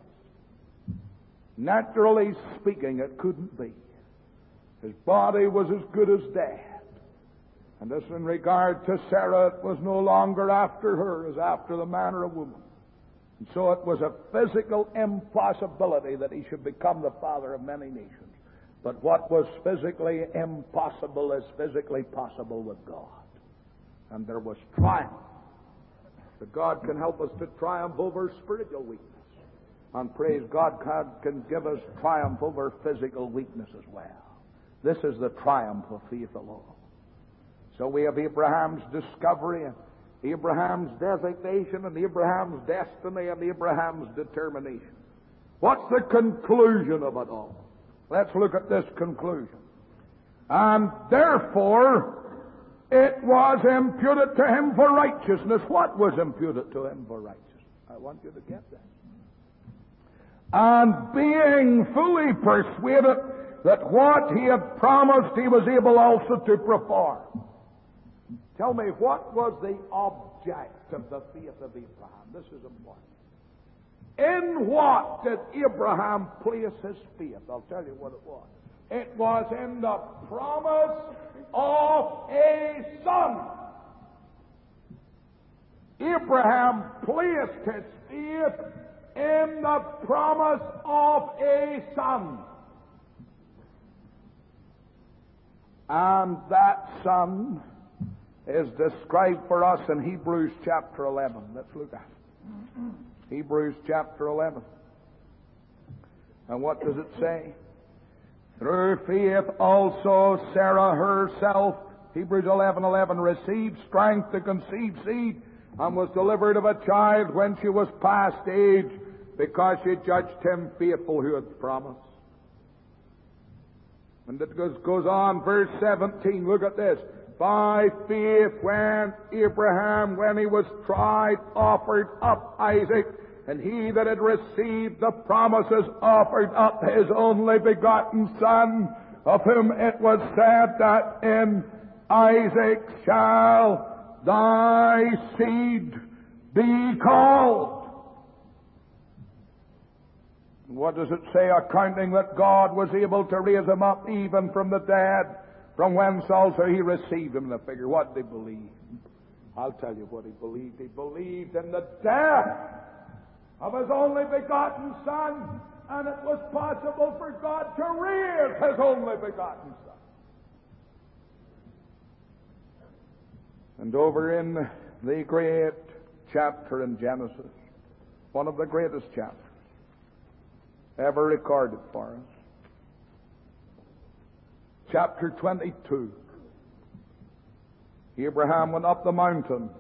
Naturally speaking, it couldn't be. His body was as good as dead. And this in regard to Sarah, it was no longer after her as after the manner of woman. And so it was a physical impossibility that he should become the father of many nations. But what was physically impossible is physically possible with God. And there was triumph But God can help us to triumph over spiritual weakness. And praise God, God can give us triumph over physical weakness as well. This is the triumph of faith alone. So we have Abraham's discovery, and Abraham's designation, and Abraham's destiny, and Abraham's determination. What's the conclusion of it all? Let's look at this conclusion. And therefore, it was imputed to him for righteousness. What was imputed to him for righteousness? I want you to get that. And being fully persuaded that what he had promised he was able also to perform. Tell me, what was the object of the faith of Abraham? This is important. In what did Abraham place his faith? I'll tell you what it was. It was in the promise of a son. Abraham placed his faith in the promise of a son. And that son is described for us in Hebrews chapter eleven. Let's look at it. Hebrews chapter eleven. And what does it say? Through faith also Sarah herself, Hebrews eleven eleven, received strength to conceive seed and was delivered of a child when she was past age, because she judged him faithful who had promised. And it goes, goes on, verse seventeen, look at this. By faith when Abraham, when he was tried, offered up Isaac, and he that had received the promises offered up his only begotten son, of whom it was said that in Isaac shall thy seed be called. What does it say? Accounting that God was able to raise him up even from the dead, from whence also he received him. The figure, what did he believe? I'll tell you what he believed. He believed in the death of his only begotten son, and it was possible for God to raise his only begotten son. And over in the great chapter in Genesis, one of the greatest chapters ever recorded for us, chapter twenty-two, Abraham went up the mountain,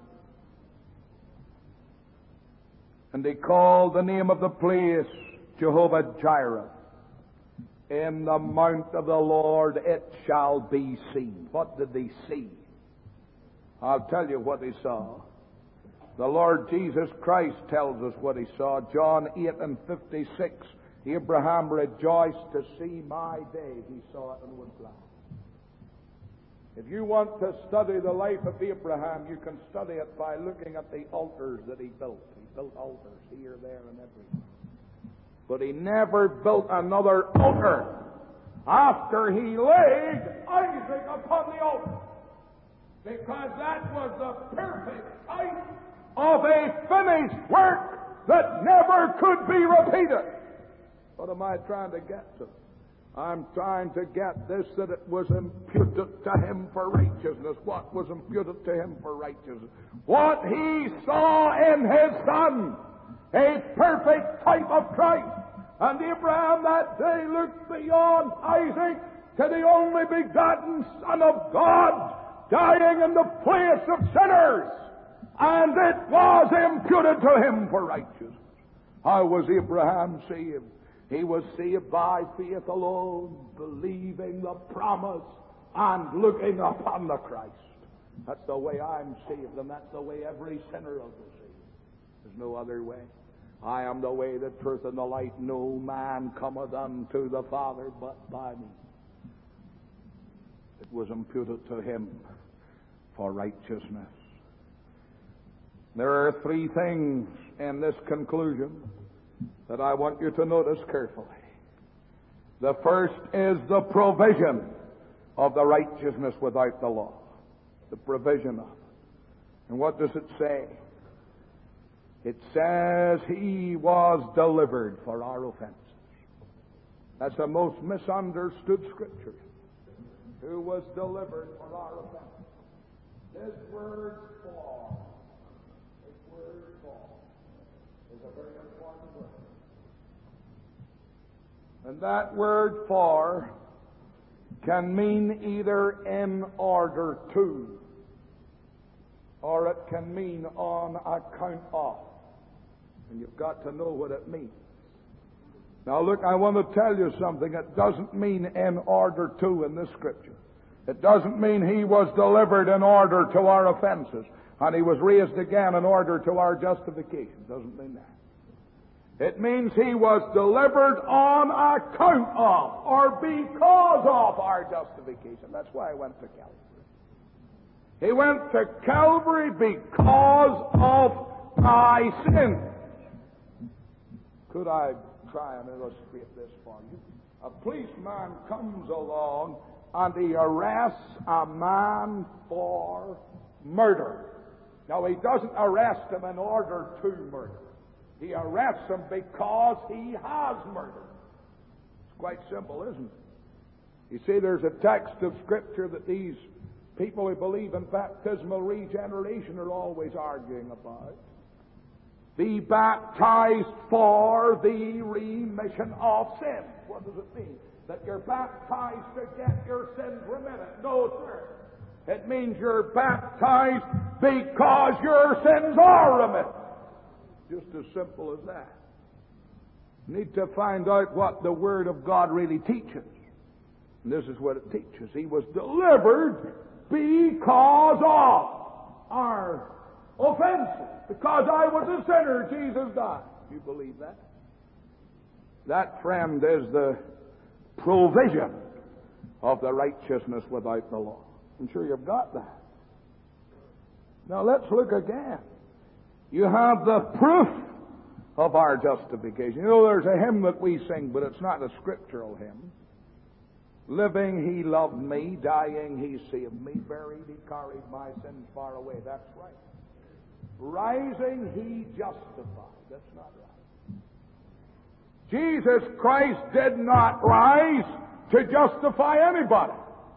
and he called the name of the place Jehovah-Jireh. In the mount of the Lord it shall be seen. What did he see? I'll tell you what he saw. The Lord Jesus Christ tells us what he saw. John eight and fifty-six. Abraham rejoiced to see my day. He saw it and was glad. If you want to study the life of Abraham, you can study it by looking at the altars that he built. He built altars here, there, and everywhere. But he never built another altar after he laid Isaac upon the altar, because that was the perfect type of a finished work that never could be repeated. What am I trying to get to? I'm trying to get this, that it was imputed to him for righteousness. What was imputed to him for righteousness? What he saw in his son, a perfect type of Christ. And Abraham that day looked beyond Isaac to the only begotten Son of God, dying in the place of sinners. And it was imputed to him for righteousness. How was Abraham saved? He was saved by faith alone, believing the promise and looking upon the Christ. That's the way I'm saved, and that's the way every sinner will be saved. There's no other way. I am the way, the truth, and the light. No man cometh unto the Father but by me. It was imputed to him for righteousness. There are three things in this conclusion that I want you to notice carefully. The first is the provision of the righteousness without the law. The provision of it. And what does it say? It says he was delivered for our offenses. That's the most misunderstood scripture. Who was delivered for our offenses? This word for, this word word for is a very important word. And that word for can mean either in order to, or it can mean on account of. And you've got to know what it means. Now look, I want to tell you something. It doesn't mean in order to in this scripture. It doesn't mean he was delivered in order to our offenses, and he was raised again in order to our justification. It doesn't mean that. It means he was delivered on account of, or because of our justification. That's why I went to Calvary. He went to Calvary because of my sin. Could I try and illustrate this for you? A policeman comes along and he arrests a man for murder. Now, he doesn't arrest him in order to murder. He arrests him because he has murdered. It's quite simple, isn't it? You see, there's a text of Scripture that these people who believe in baptismal regeneration are always arguing about. Be baptized for the remission of sins. What does it mean? That you're baptized to get your sins remitted? No, sir. It means you're baptized because your sins are remitted. Just as simple as that. You need to find out what the Word of God really teaches. And this is what it teaches. He was delivered because of our offenses. Because I was a sinner, Jesus died. You believe that? That, friend, is the provision of the righteousness without the law. I'm sure you've got that. Now let's look again. You have the proof of our justification. You know, there's a hymn that we sing, but it's not a scriptural hymn. Living, he loved me. Dying, he saved me. Buried, he carried my sins far away. That's right. Rising, he justified. That's not right. Jesus Christ did not rise to justify anybody.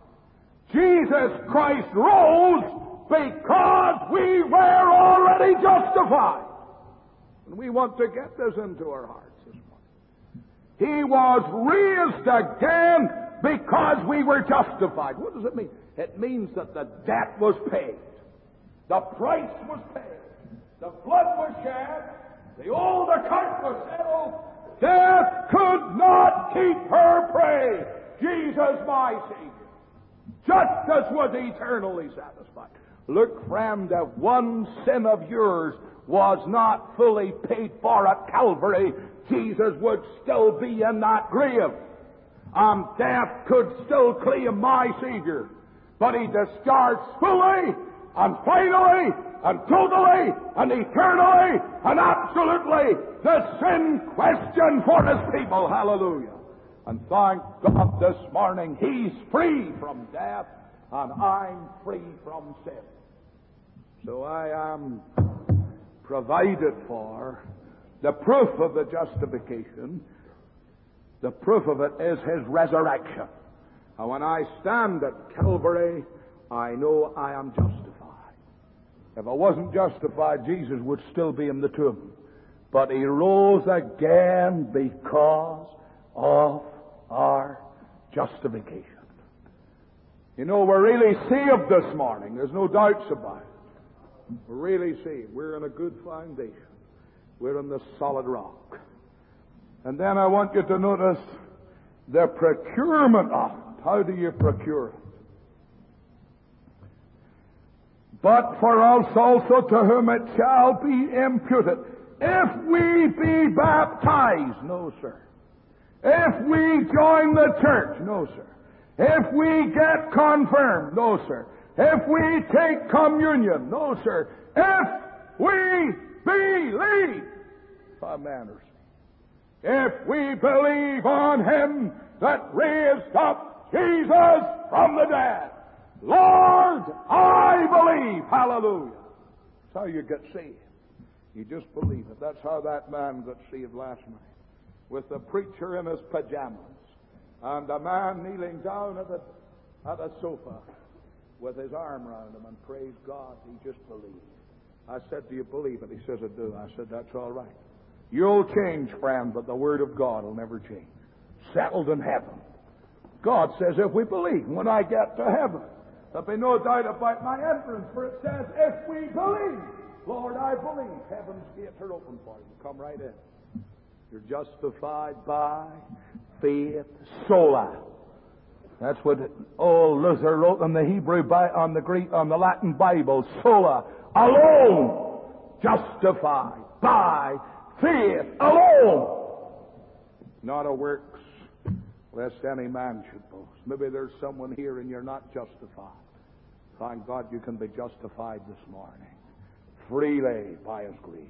Jesus Christ rose because we were already justified. And we want to get this into our hearts this morning. He was raised again because we were justified. What does it mean? It means that the debt was paid. The price was paid. The blood was shed. The old account was settled. Death could not keep her prey. Jesus, my Savior. Justice was eternally satisfied. Look, friend, if one sin of yours was not fully paid for at Calvary, Jesus would still be in that grave. And death could still claim my Savior. But he discharged fully and finally and totally and eternally and absolutely the sin question for his people. Hallelujah. And thank God this morning he's free from death and I'm free from sin. So I am provided for. The proof of the justification, the proof of it is his resurrection. And when I stand at Calvary, I know I am justified. If I wasn't justified, Jesus would still be in the tomb. But he rose again because of our justification. You know, we're really saved this morning. There's no doubts about it. We're really saved. We're in a good foundation. We're on the solid rock. And then I want you to notice the procurement of it. How do you procure it? But for us also to whom it shall be imputed, if we be baptized, no sir. If we join the church, no sir. If we get confirmed, no sir. If we take communion, no sir. If we believe, five manners. If we believe on him that raised up Jesus from the dead, Lord, I believe. Hallelujah. That's how you get saved. You just believe it. That's how that man got saved last night. With the preacher in his pajamas and a man kneeling down at a, at a sofa with his arm around him, and praise God, he just believed. I said, do you believe it? He says, I do. I said, that's all right. You'll change, friend, but the Word of God will never change. Settled in heaven. God says, if we believe, when I get to heaven, there'll be no doubt about my entrance, for it says, if we believe, Lord, I believe, heaven's gates are open for you. Come right in. You're justified by faith, sola. That's what old Luther wrote on the Hebrew, on the Greek, on the Latin Bible. Sola, alone, justified by faith alone. Not a works, lest any man should boast. Maybe there's someone here and you're not justified. Thank God you can be justified this morning. Freely by His grace.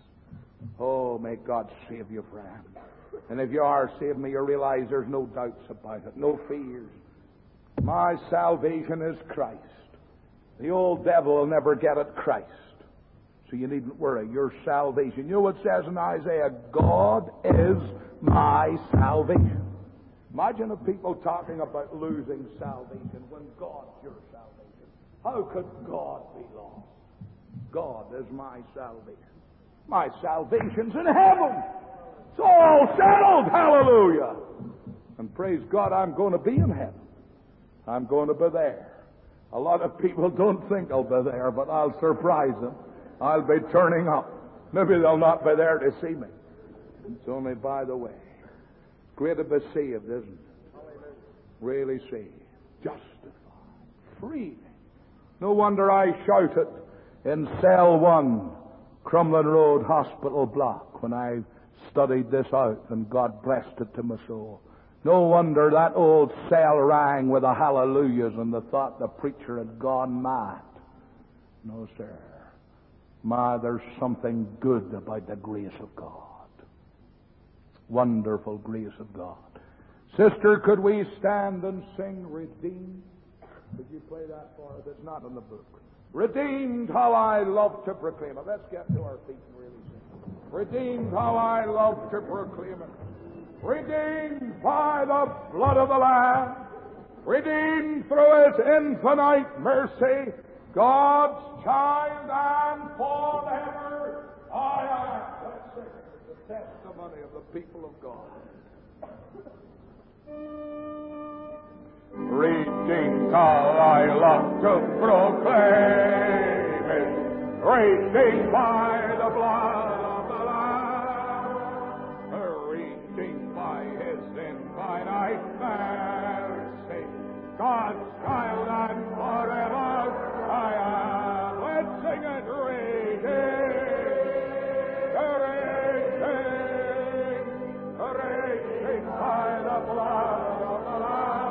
Oh, may God save you, friend. And if you are saved, may you realize there's no doubts about it, no fears. My salvation is Christ. The old devil will never get at Christ. So you needn't worry. Your salvation. You know what it says in Isaiah? God is my salvation. Imagine if people talking about losing salvation when God's your salvation. How could God be lost? God is my salvation. My salvation's in heaven. It's all settled. Hallelujah. And praise God, I'm going to be in heaven. I'm going to be there. A lot of people don't think I'll be there, but I'll surprise them. I'll be turning up. Maybe they'll not be there to see me. It's only by the way. Great to be saved, isn't it? Really saved. Justified. Freely. No wonder I shouted in cell one, Crumlin Road Hospital block, when I studied this out, and God blessed it to my soul. No wonder that old cell rang with the hallelujahs and the thought the preacher had gone mad. No, sir. My, there's something good about the grace of God. Wonderful grace of God. Sister, could we stand and sing Redeemed? Could you play that for us? It's not in the book. Redeemed, how I love to proclaim it. Let's get to our feet and really sing. Redeemed, how I love to proclaim it. Redeemed by the blood of the Lamb. Redeemed through His infinite mercy. God's child and forever I am. Let's sing the testimony of the people of God. Redeemed, how I love to proclaim it. Redeemed by the blood of the Lamb. Redeemed by His infinite mercy. God's child and forever I am. Let's sing it. Redeemed. Redeemed. Redeemed by the blood of the Lamb.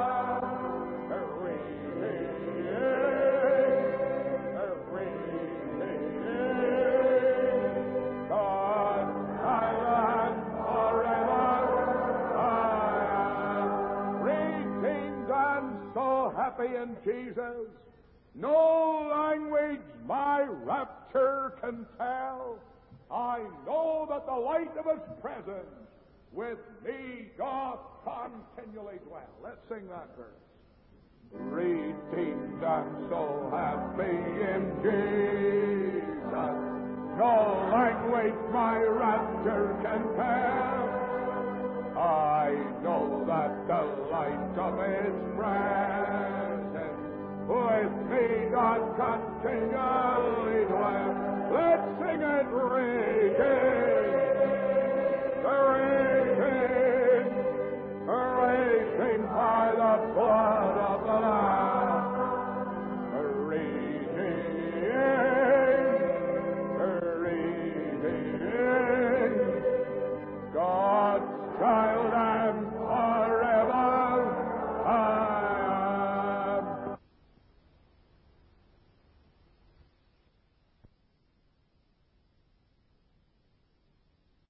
In Jesus, no language my rapture can tell. I know that the light of His presence with me doth continually dwell. Let's sing that verse. Redeemed and so happy in Jesus, no language my rapture can tell. I know that the light of His presence with me doth continually dwell. Let's sing it, redeemed.